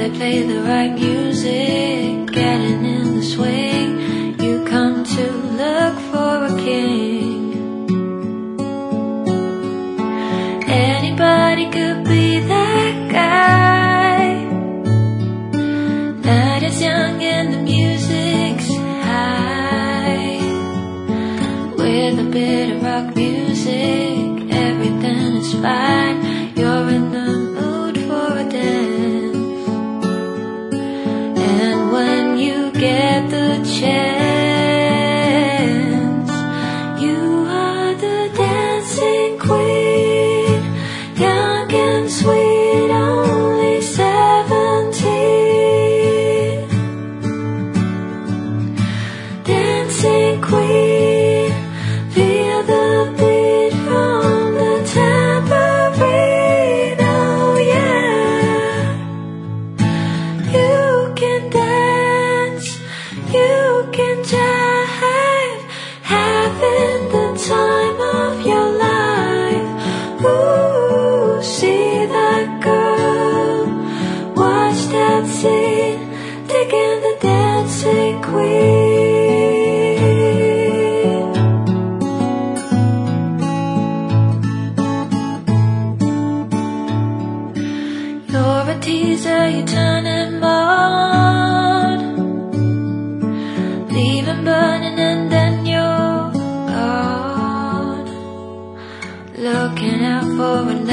they play the right music, getting in the swing. You come to look for a king. Anybody could be that guy that is young and the music's high. With a bit of rock music, everything is fine. You're in the mood for a dance, and when you get the chance, you are the dancing queen, young and sweet, only 17. Dancing queen, feel the beat from the tambourine, oh yeah. You can dance, you can jive, having the time of your life. Ooh, see that girl, watch that scene, digging the dancing queen. You're a teaser, you turn him on, leave him burning and then you're gone. Looking out for a